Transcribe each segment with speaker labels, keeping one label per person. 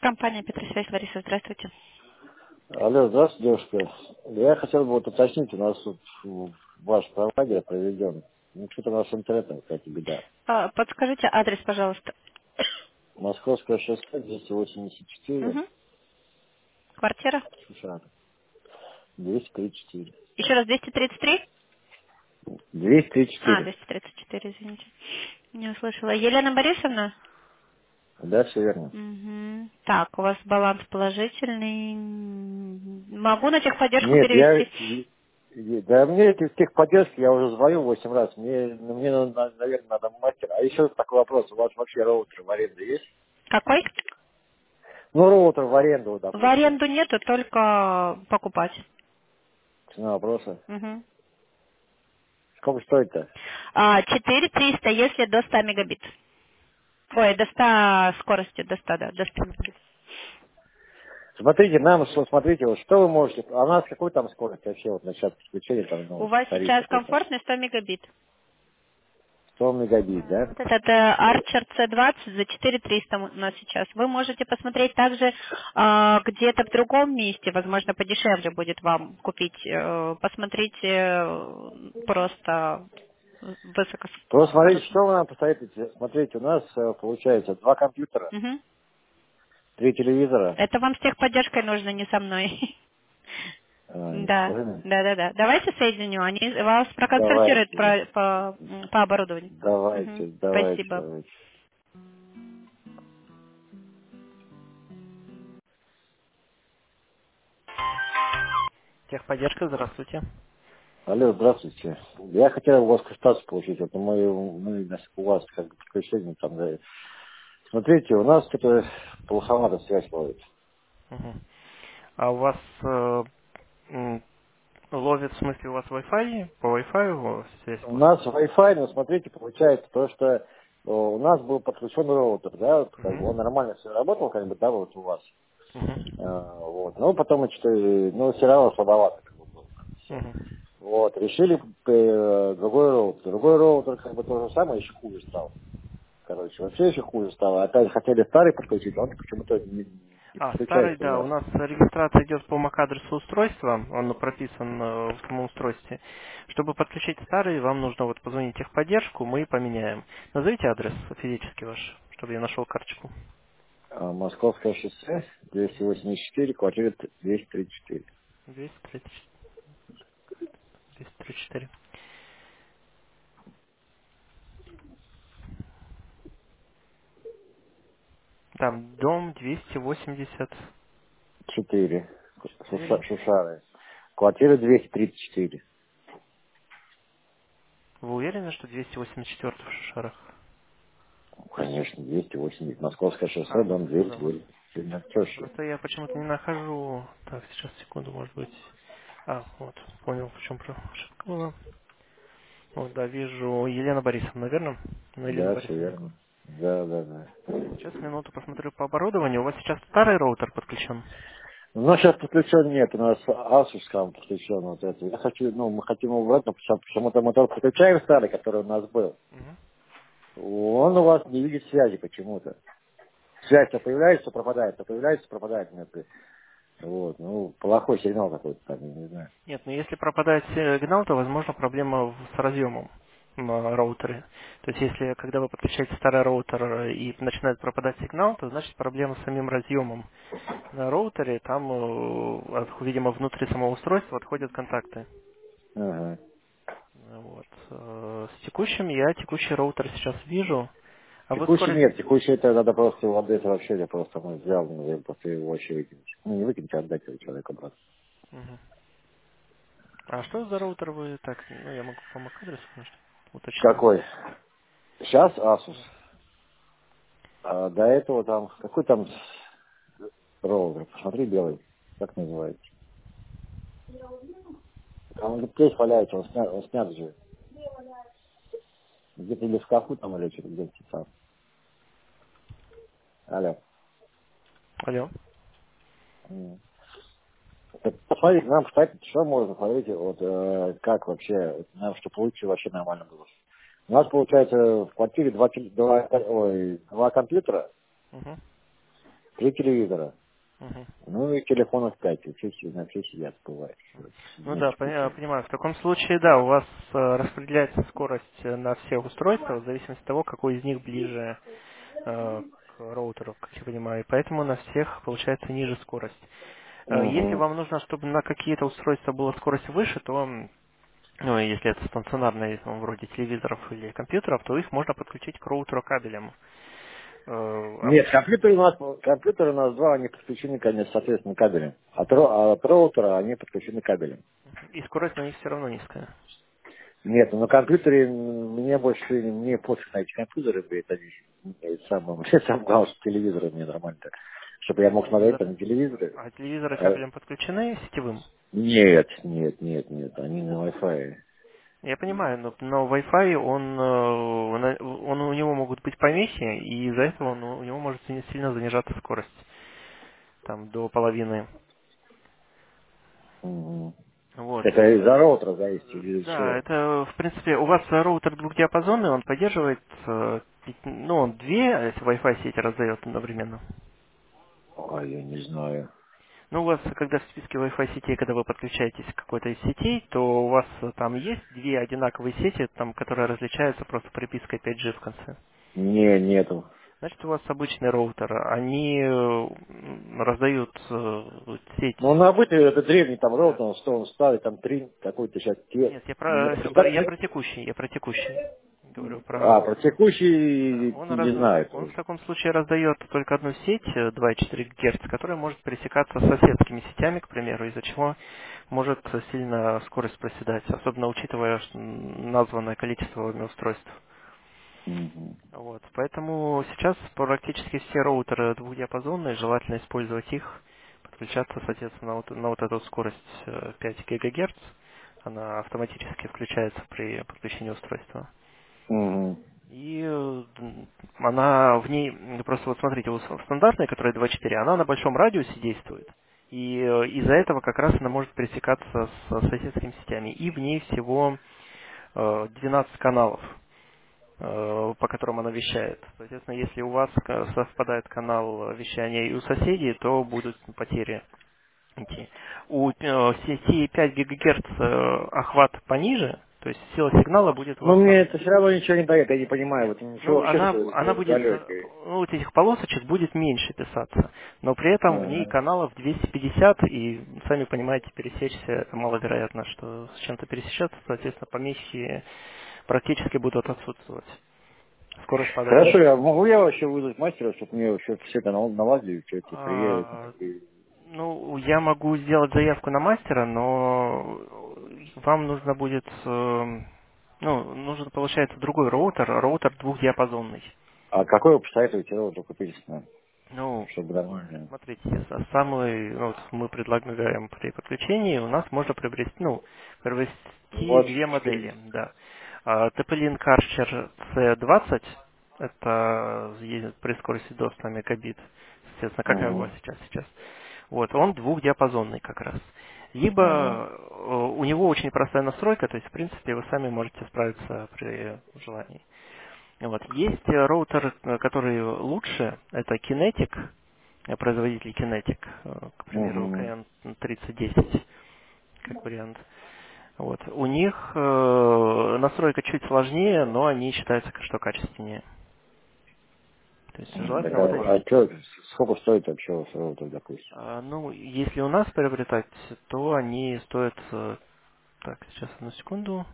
Speaker 1: Компания Петросвязь, Лариса, здравствуйте.
Speaker 2: Алло, здравствуйте, девушка. Я хотел бы вот уточнить, у нас тут ваш провайдер проведен. Ну, что-то у нас с интернетом какая-то беда.
Speaker 1: Подскажите адрес, пожалуйста.
Speaker 2: Московское шоссе, 284,
Speaker 1: Угу. Квартира?
Speaker 2: Шушара, 234.
Speaker 1: Еще раз, 233?
Speaker 2: 234.
Speaker 1: 234, извините. Не услышала. Елена Борисовна?
Speaker 2: Да, все верно.
Speaker 1: Угу. Так, у вас баланс положительный. Могу на техподдержку
Speaker 2: Нет,
Speaker 1: перевести.
Speaker 2: да мне эти техподдержки, я уже звоню 8 раз. Мне наверное, надо мастер. А еще такой вопрос, у вас вообще роутер в аренду есть?
Speaker 1: Какой?
Speaker 2: Ну, роутер в аренду,
Speaker 1: В
Speaker 2: допустим.
Speaker 1: аренду нету, только покупать.
Speaker 2: Цена вопроса.
Speaker 1: Угу.
Speaker 2: Сколько стоит-то?
Speaker 1: 4300, если до 100 мегабит. Ой, до 100 скорости, до 100, да, до 100 мегабит.
Speaker 2: Смотрите, смотрите, вот что вы можете, а у нас какой там скорость вообще вот насчет подключения там,
Speaker 1: У
Speaker 2: ну,
Speaker 1: вас
Speaker 2: тариф
Speaker 1: сейчас
Speaker 2: какой там?
Speaker 1: комфортный 100 мегабит.
Speaker 2: 100 мегабит, да?
Speaker 1: Вот этот Archer C20 за 4300 у нас сейчас. Вы можете посмотреть также где-то в другом месте, возможно, подешевле будет вам купить. Посмотрите просто
Speaker 2: Просто смотрите,
Speaker 1: высокоскоростно.
Speaker 2: что вы нам посоветуете. Смотрите, у нас получается два компьютера,
Speaker 1: Мгм.
Speaker 2: три телевизора.
Speaker 1: Это вам с техподдержкой нужно, не со мной.
Speaker 2: Не
Speaker 1: Да,
Speaker 2: правильно?
Speaker 1: да, да, да. Давайте соединю. Они вас проконсультируют
Speaker 2: Давайте,
Speaker 1: по оборудованию.
Speaker 2: давайте,
Speaker 1: Мгм.
Speaker 2: давайте,
Speaker 1: Спасибо.
Speaker 2: давайте.
Speaker 1: Техподдержка, здравствуйте.
Speaker 2: Алло, здравствуйте. Я хотел у вас консультацию получить. Вот мы у вас как бы подключение там. Да. Смотрите, у нас что-то плоховато связь ловит.
Speaker 1: Мгм. А у вас ловит, в смысле, у вас Wi-Fi? По Wi-Fi у вас связь
Speaker 2: У
Speaker 1: плохая?
Speaker 2: нас Wi-Fi, но смотрите, получается то, что у нас был подключен роутер, да, вот, как бы он
Speaker 1: Мгм.
Speaker 2: нормально все работал, как бы, да, вот у вас.
Speaker 1: Мгм.
Speaker 2: Вот. Но потом что, ну, все равно слабовато, как бы, было все.
Speaker 1: Мгм.
Speaker 2: Вот, решили другой роутер. Другой роутер, как бы, то же самое, еще хуже стал. Короче, вообще еще хуже стало. Опять хотели старый подключить, он почему-то не
Speaker 1: Старый,
Speaker 2: подключается у
Speaker 1: да, у
Speaker 2: вас.
Speaker 1: нас регистрация идет по MAC-адресу устройства, он прописан в самом устройстве. Чтобы подключить старый, вам нужно вот позвонить в техподдержку, мы поменяем. Назовите адрес физически ваш, чтобы я нашел карточку.
Speaker 2: Московское шоссе, 284, квартира 234.
Speaker 1: 234. 234. Там дом 284.
Speaker 2: 4. Шушары. Квартира 234.
Speaker 1: Вы уверены, что 284 в Шишарах?
Speaker 2: Конечно, 280. Московское шоссе, дом
Speaker 1: Московский дом.
Speaker 2: 200. Сильно теща.
Speaker 1: Просто я почему-то не нахожу. Так, сейчас, секунду, может быть. Вот, понял, в чем ошибка была. Вот, да, вижу Елена Борисовна, наверное? Ну, Елена
Speaker 2: Да, все
Speaker 1: Борисовна.
Speaker 2: верно. Да, да, да.
Speaker 1: Сейчас минуту посмотрю по оборудованию. У вас сейчас старый роутер подключен?
Speaker 2: У нас сейчас подключен нет, у нас Asus там подключен вот это. Я хочу, ну, мы хотим его убрать, но почему-то мотор подключаем старый, который у нас был.
Speaker 1: Мгм.
Speaker 2: Он у вас не видит связи почему-то. Связь то появляется, то пропадает, то появляется, то пропадает. Нет. Вот, ну, плохой сигнал какой-то там, я не знаю.
Speaker 1: Нет, но если пропадает сигнал, то, возможно, проблема с разъемом на роутере. То есть, если, когда вы подключаете старый роутер и начинает пропадать сигнал, то значит проблема с самим разъемом на роутере. Там, видимо, внутри самого устройства отходят контакты.
Speaker 2: Ага.
Speaker 1: Вот. С текущим я текущий роутер сейчас вижу. А вы
Speaker 2: Текущий
Speaker 1: скорость...
Speaker 2: нет, текущий это надо просто его отдать вообще, я просто мы взял, я просто его вообще выкинуть. Ну, не выкинуть, а отдать его человеку обратно.
Speaker 1: Мгм. А что за роутер вы так? Ну, я могу по MAC-адресу, конечно, уточнить.
Speaker 2: Какой? Сейчас Asus.
Speaker 1: Да.
Speaker 2: А до этого там, какой там роутер? Посмотри, белый. Как называется? Там он здесь валяется, он снят же. Где-то или в шкафу там, или что-то где-то там. Алло.
Speaker 1: Алло.
Speaker 2: М. Так посмотрите, нам, кстати, что можно, смотрите, вот как вообще, нам, чтобы лучше вообще нормально было. У нас, получается, в квартире два компьютера,
Speaker 1: Угу.
Speaker 2: 3 телевизора.
Speaker 1: Мгм.
Speaker 2: Ну и телефонов 5. На все сидят, бывает.
Speaker 1: Ну
Speaker 2: Вместе
Speaker 1: да,
Speaker 2: включают.
Speaker 1: понимаю. В таком случае, да, у вас распределяется скорость на все устройства в зависимости от того, какой из них ближе к роутеру, как я понимаю. И поэтому на всех получается ниже скорость. Если
Speaker 2: Угу.
Speaker 1: вам нужно, чтобы на какие-то устройства была скорость выше, то, ну, если это стационарные, ну, вроде телевизоров или компьютеров, то их можно подключить к роутеру кабелем.
Speaker 2: Нет,
Speaker 1: Обычно.
Speaker 2: компьютеры у нас два, они подключены, конечно, соответственно, кабелем. От роутера они подключены кабелем.
Speaker 1: И скорость на них все равно низкая.
Speaker 2: Нет, на компьютере мне больше, мне пофиг на эти компьютеры, говорит, они самое, самое главное, что телевизоры мне нормально так. Чтобы я мог смотреть там
Speaker 1: Телевизоры.
Speaker 2: на телевизоре.
Speaker 1: А телевизоры
Speaker 2: Э,
Speaker 1: кабелем подключены сетевым?
Speaker 2: Нет, нет, нет, нет, они на Wi-Fi.
Speaker 1: Я понимаю, но Wi-Fi, он у него могут быть помехи, и из-за этого у него может сильно занижаться скорость, там, до половины.
Speaker 2: Мгм.
Speaker 1: Вот.
Speaker 2: Это из-за роутера зависит или из
Speaker 1: Да,
Speaker 2: чего?
Speaker 1: это, в принципе, у вас роутер двухдиапазонный, он поддерживает, ну, он две Wi-Fi сети раздает одновременно.
Speaker 2: Ой, я не знаю.
Speaker 1: Ну, у вас, когда в списке Wi-Fi сетей, когда вы подключаетесь к какой-то из сетей, то у вас там есть две одинаковые сети, там, которые различаются просто припиской 5G в конце.
Speaker 2: Не, нету.
Speaker 1: Значит, у вас обычный роутер, они раздают сеть.
Speaker 2: Ну, он обычный, это древний там
Speaker 1: Да.
Speaker 2: роутер, что он старый, там три какой-то сейчас те.
Speaker 1: Нет, я про текущий, я про текущий. Говорю
Speaker 2: А,
Speaker 1: про...
Speaker 2: про
Speaker 1: Да,
Speaker 2: текущий не знаю
Speaker 1: он в
Speaker 2: тоже.
Speaker 1: таком случае раздает только одну сеть 2,4 ГГц, которая может пересекаться с соседскими сетями, к примеру, из-за чего может сильно скорость проседать, особенно учитывая названное количество вами устройств.
Speaker 2: Мгм.
Speaker 1: Вот. Поэтому сейчас практически все роутеры двухдиапазонные, желательно использовать их, подключаться, соответственно, на вот эту скорость 5 ГГц. Она автоматически включается при подключении устройства.
Speaker 2: Мгм.
Speaker 1: И она в ней, просто вот смотрите, стандартная, которая 2.4, она на большом радиусе действует. И из-за этого как раз она может пересекаться с соседскими сетями. И в ней всего 12 каналов, по которым она вещает. Соответственно, если у вас совпадает канал вещания и у соседей, то будут потери идти. У сети 5 ГГц охват пониже, то есть сила сигнала будет у
Speaker 2: Но
Speaker 1: вас
Speaker 2: мне
Speaker 1: там.
Speaker 2: это все равно ничего не дает, я не понимаю,
Speaker 1: Нет.
Speaker 2: вот что
Speaker 1: Ну,
Speaker 2: вообще
Speaker 1: она
Speaker 2: такое
Speaker 1: будет,
Speaker 2: далекое.
Speaker 1: ну, вот этих полосочек будет меньше писаться, но при этом в ней
Speaker 2: Ага.
Speaker 1: каналов 250, и сами понимаете, пересечься, это маловероятно, что с чем-то пересечется, соответственно, помехи практически будут отсутствовать. Скорость падать
Speaker 2: Хорошо,
Speaker 1: будет.
Speaker 2: могу я вообще вызвать мастера, чтобы мне вообще все это наладили, что эти приедет.
Speaker 1: А, ну, я могу сделать заявку на мастера, но вам нужно будет, ну, нужен, получается, другой роутер двухдиапазонный.
Speaker 2: А какой вы посоветуете его только перечислить,
Speaker 1: Ну,
Speaker 2: чтобы нормально?
Speaker 1: смотрите, самый, ну, вот мы предлагаем при подключении, у нас можно приобрести две
Speaker 2: 24.
Speaker 1: модели, да. TP-Link Archer C20, это при скорости до 100 мегабит, соответственно, какая у вас
Speaker 2: Угу.
Speaker 1: сейчас? Вот, он двухдиапазонный как раз. Либо
Speaker 2: Ага.
Speaker 1: у него очень простая настройка, то есть, в принципе, вы сами можете справиться при желании. Вот. Есть роутер, который лучше, это Kinetic, производитель Kinetic, к примеру,
Speaker 2: Угу.
Speaker 1: KN3010, как вариант. Вот. У них настройка чуть сложнее, но они считаются, что качественнее. То есть
Speaker 2: Так,
Speaker 1: желательно вот эти.
Speaker 2: сколько стоит вообще у вас роутер, допустим?
Speaker 1: Ну, если у нас приобретать, то они стоят, так, сейчас одну секунду.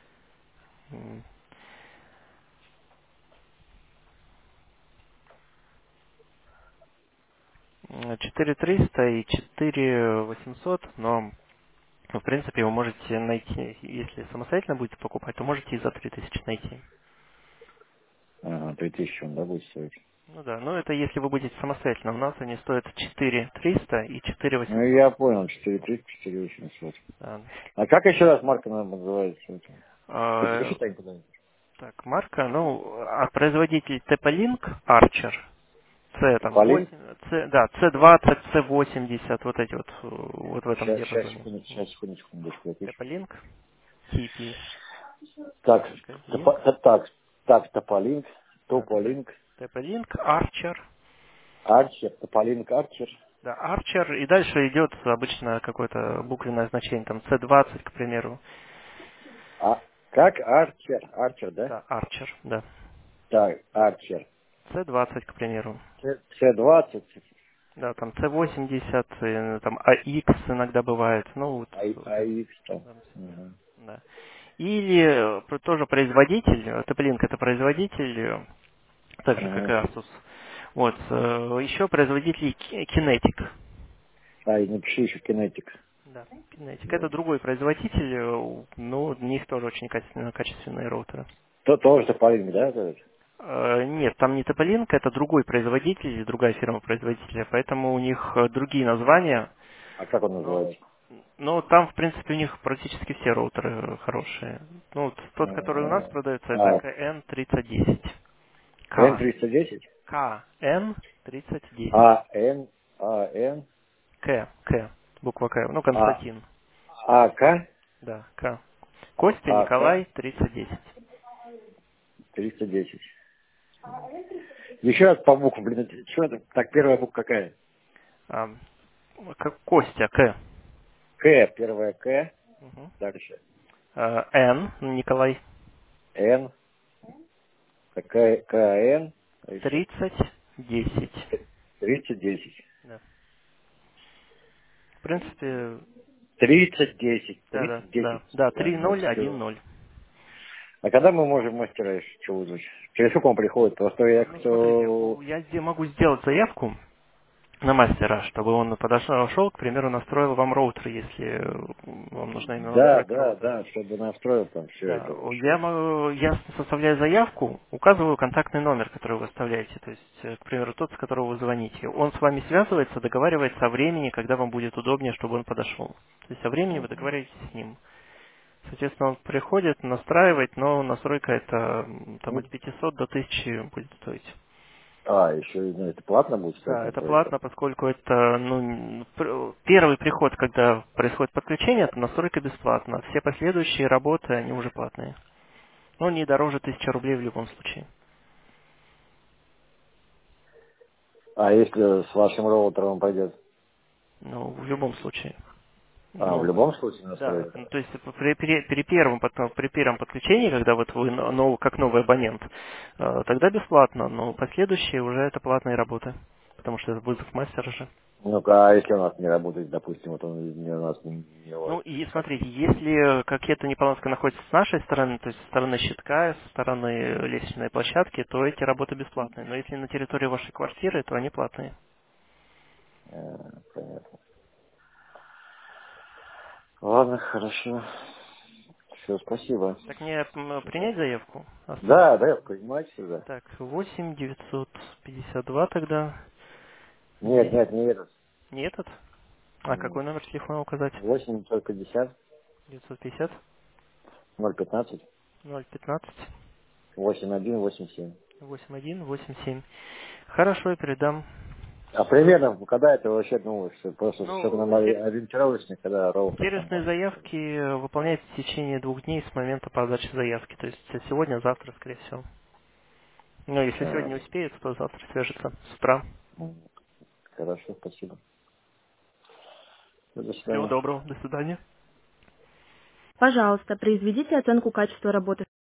Speaker 1: 4300 и 4800, но в принципе вы можете найти, если самостоятельно будете покупать, то можете и за 3000 найти.
Speaker 2: Ага, 3000 он, да, будет стоить?
Speaker 1: Ну да, но это если вы будете самостоятельно. У нас они стоят 4300 и
Speaker 2: Ну,
Speaker 1: 4800.
Speaker 2: я понял, 4300, 4800.
Speaker 1: Да.
Speaker 2: А как еще раз марка называется?
Speaker 1: А,
Speaker 2: Перепиши там куда-нибудь.
Speaker 1: так, марка, ну, производитель TP-Link Archer. C там
Speaker 2: Тополин?
Speaker 1: 8, C, да, C20, C80, вот эти вот в этом
Speaker 2: Сейчас,
Speaker 1: диапазоне.
Speaker 2: секундочку, секундочку, я пишу.
Speaker 1: TP-Link, TP,
Speaker 2: Так,
Speaker 1: Link,
Speaker 2: так, Тополинк,
Speaker 1: да,
Speaker 2: Тополинк,
Speaker 1: TP-Link Archer.
Speaker 2: Арчер, Тополинг Арчер.
Speaker 1: Да, Archer, и дальше идет обычно какое-то буквенное значение, там C20, к примеру.
Speaker 2: А, как Арчер? Арчер, да?
Speaker 1: Да, Archer, да.
Speaker 2: Так, Арчер.
Speaker 1: C20, к примеру.
Speaker 2: С-20,
Speaker 1: Да, там C80, там AX иногда бывает. Ну, вот, вот это.
Speaker 2: АИК там.
Speaker 1: Да,
Speaker 2: Мгм.
Speaker 1: да. Или тоже производитель, Toplink это производитель, так же как и
Speaker 2: Ага.
Speaker 1: Asus. Вот, еще производитель Kinetic.
Speaker 2: И напиши еще кинетик.
Speaker 1: Да, Kinetic. Это
Speaker 2: Да.
Speaker 1: другой производитель, но у них тоже очень качественные роутеры.
Speaker 2: То тоже Тополинг, да? этот?
Speaker 1: Нет, там не Toplink, это другой производитель или другая фирма производителя, поэтому у них другие названия.
Speaker 2: А как он
Speaker 1: Но,
Speaker 2: называется?
Speaker 1: но там, в принципе, у них практически все роутеры хорошие. Ну, вот тот, который у нас продается, это KN3010. К.
Speaker 2: Н-310?
Speaker 1: KN3010.
Speaker 2: А-Н, А-Н,
Speaker 1: К. Буква К. Ну,
Speaker 2: А,
Speaker 1: Константин.
Speaker 2: А-К,
Speaker 1: Да, К. Костя
Speaker 2: А-К,
Speaker 1: Николай 3010.
Speaker 2: 310. Еще раз по буквам, блин, что это? Так, первая буква какая?
Speaker 1: А, Костя, К.
Speaker 2: К, первая К,
Speaker 1: Мгм.
Speaker 2: дальше.
Speaker 1: Н, Николай,
Speaker 2: Н, какая КН, а еще
Speaker 1: 3010.
Speaker 2: 3010.
Speaker 1: Да. В принципе,
Speaker 2: 3010,
Speaker 1: да,
Speaker 2: 3010.
Speaker 1: да,
Speaker 2: Ага, все.
Speaker 1: 3010.
Speaker 2: А когда мы можем мастера что вызвать? Через сколько он приходит? Просто я
Speaker 1: Ну, смотрите,
Speaker 2: кто...
Speaker 1: я могу сделать заявку на мастера, чтобы он шел, к примеру, настроил вам роутер, если вам нужна именно
Speaker 2: Да,
Speaker 1: настройка
Speaker 2: да,
Speaker 1: роутера.
Speaker 2: да, чтобы настроил там все
Speaker 1: Да,
Speaker 2: это.
Speaker 1: я составляю заявку, указываю контактный номер, который вы оставляете, то есть, к примеру, тот, с которого вы звоните. Он с вами связывается, договаривается о времени, когда вам будет удобнее, чтобы он подошел. То есть о времени вы
Speaker 2: Мгм.
Speaker 1: договариваетесь с ним. Соответственно, он приходит, настраивает, но настройка это там
Speaker 2: Ну,
Speaker 1: от 500 до 1000 будет стоить.
Speaker 2: еще ну, это платно будет стоить
Speaker 1: Да, это
Speaker 2: настройка?
Speaker 1: платно, поскольку это первый приход, когда происходит подключение, это настройка бесплатна. Все последующие работы, они уже платные. Но не дороже 1000 рублей в любом случае.
Speaker 2: А если с вашим роутером пойдет?
Speaker 1: Ну, в любом случае.
Speaker 2: А, в
Speaker 1: Ну,
Speaker 2: любом случае
Speaker 1: да,
Speaker 2: настройка?
Speaker 1: то есть при первом подключении, когда вот вы как новый абонент, тогда бесплатно, но последующие уже это платные работы, потому что это вызов мастера же.
Speaker 2: Ну-ка, а если у нас не работает, допустим, вот он у нас не
Speaker 1: Ну
Speaker 2: ловит?
Speaker 1: и смотрите, если какие-то неполадки находятся с нашей стороны, то есть со стороны щитка, со стороны лестничной площадки, то эти работы бесплатные. Но если на территории вашей квартиры, то они платные.
Speaker 2: Понятно. Ладно, хорошо. Все, спасибо.
Speaker 1: Так мне
Speaker 2: Да,
Speaker 1: принять заявку?
Speaker 2: да,
Speaker 1: Оставить?
Speaker 2: да, понимаете сюда.
Speaker 1: Так, 8 952 тогда.
Speaker 2: Нет,
Speaker 1: 10.
Speaker 2: нет, не этот.
Speaker 1: Не этот? А какой номер телефона указать?
Speaker 2: 8
Speaker 1: 950
Speaker 2: 950
Speaker 1: 015
Speaker 2: 8187.
Speaker 1: 8187. Хорошо, я передам.
Speaker 2: А примерно, когда это вообще, ну, просто чтобы
Speaker 1: Ну,
Speaker 2: нам ориентировочно, когда роутер там
Speaker 1: сервисные
Speaker 2: может.
Speaker 1: заявки выполняются в течение 2 дней с момента подачи заявки. То есть сегодня, завтра, скорее всего. Ну, если сегодня
Speaker 2: А,
Speaker 1: не успеет, то завтра свяжется с утра.
Speaker 2: хорошо, спасибо. До
Speaker 1: Всего
Speaker 2: свидания.
Speaker 1: доброго. До свидания.
Speaker 3: Пожалуйста, произведите оценку качества работы